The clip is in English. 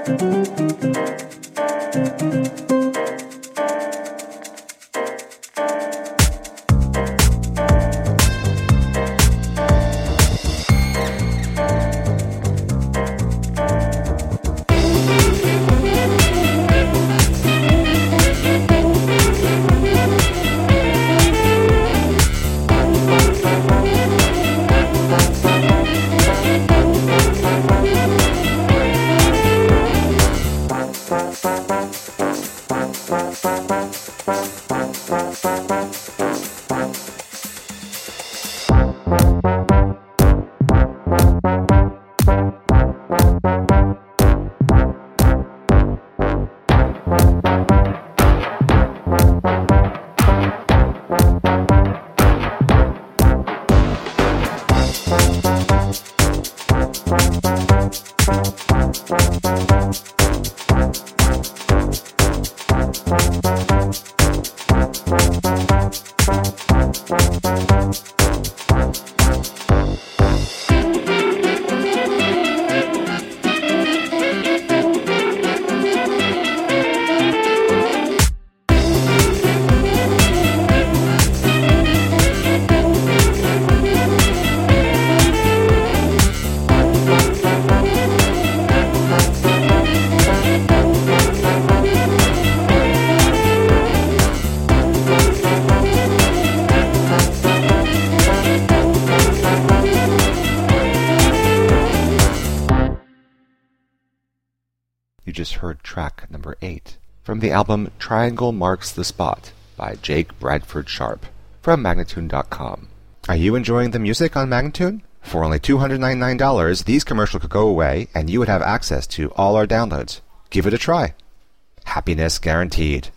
You just heard track number 8 from the album Triangle Marks the Spot by Jake Bradford Sharp from Magnatune.com. Are you enjoying the music on Magnatune? For only $299, these commercials could go away and you would have access to all our downloads. Give it a try. Happiness guaranteed.